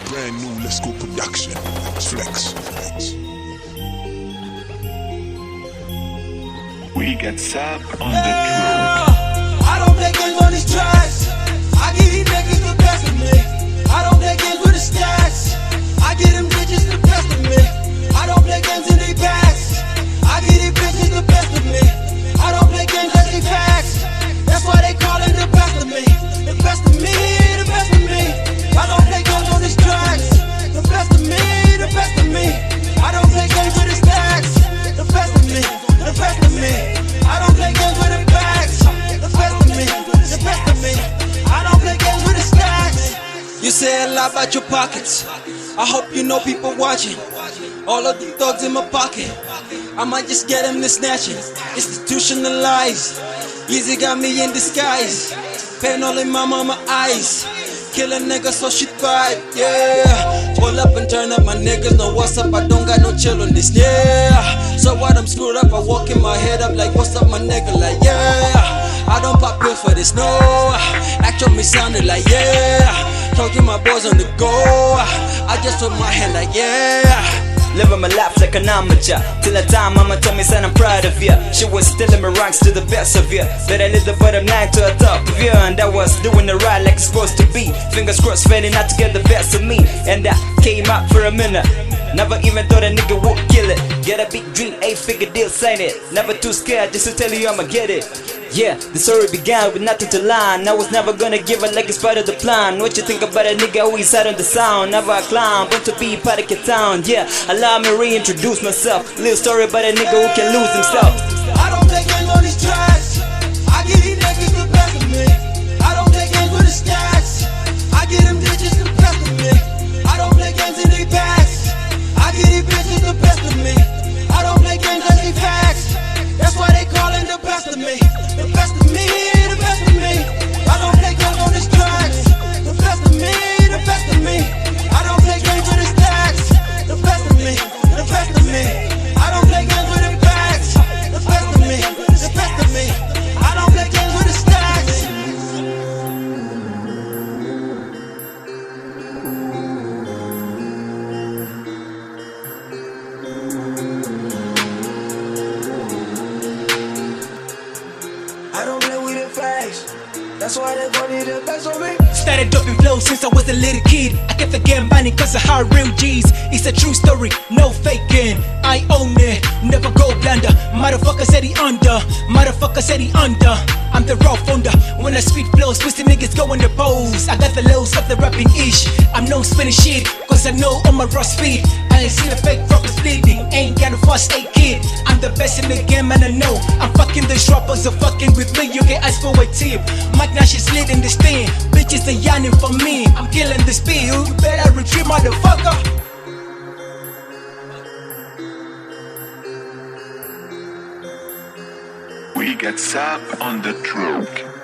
brand new Let's Go production. It's Flex. We get Sap on the track. I don't play games on these tracks. I give these niggas the best of me. I don't play games with the stats. I give them bitches the best of me. I don't play games in their backs. I give these bitches the best of me. I don't play games as they facts. That's why they call it the best of me. The best of me, the best of me. I don't play games on these tracks. The best of me, the best of me. I don't play games with the stats. The best of me, the best of me. I don't play games with the backs. The best of me, the best of me. I don't play games with the stacks. You say a lot about your pockets. I hope you know people watching. All of the thugs in my pocket. I might just get them to snatch it. Institutionalized. Easy got me in disguise. Pain all in my mama eyes. Kill a nigga so she thrive, yeah. Pull up and turn up, my niggas know what's up. I don't got no chill on this, yeah. So what, I'm screwed up, I walk in my head up like what's up, my nigga, like yeah. I don't pop pills for this, no. Act on me sounded like yeah. Talking my boys on the go. I just put my hand like yeah. Living my life like an amateur. Till the time mama told me, son, I'm proud of you. She was still in my ranks to the best of you. But I lived the bottom line to the top of you. And I was doing the right like it's supposed to be. Fingers crossed, failing not to get the best of me. And I came out for a minute. Never even thought a nigga would kill it. Get a big dream, 8-figure deal, sign it. Never too scared just to tell you I'ma get it. Yeah, the story began with nothing to line. I was never gonna give a leg, it's part of the plan. What you think about a nigga who is out on the sound? Never a clown, but to be part of your town. Yeah, allow me reintroduce myself. Little story about a nigga who can lose himself. I don't play games on these tracks. I give these niggas the best of me. I don't play games with the stats. I give them bitches the best of me. I don't play games in their backs. I give these bitches the best of me. I don't play games as they facts. That's why they call it the best of me. The best of me, the best of me. I don't play games on these tracks. The best of me, the best of me. I don't play games with the stats. The best of me, the best of me. I don't play games with the backs. The best of me, the best of me. I don't play games with the stacks. I don't play with the facts. That's why they wanted the best of me. Started dropping flows since I was a little kid. I kept the game burning cause I had real G's. It's a true story, no faking. I own it, never go blunder. Motherfucker said he under, motherfucker said he under. I'm the raw founder. When I speak flows, twisted niggas go in the pose. I got the lows of the rapping ish. I'm no spinning shit, cause I know on my raw speed. I ain't seen a fake rappers bleeding. Ain't got a first aid kid. I'm the best in the game and I know I'm fucking the rappers are fucking with me. You can ask for a tip. Mike Nash is leading this thing. Bitches are yearning for me. I'm killing the speed. You better retreat, motherfucker. We get Sap on the track.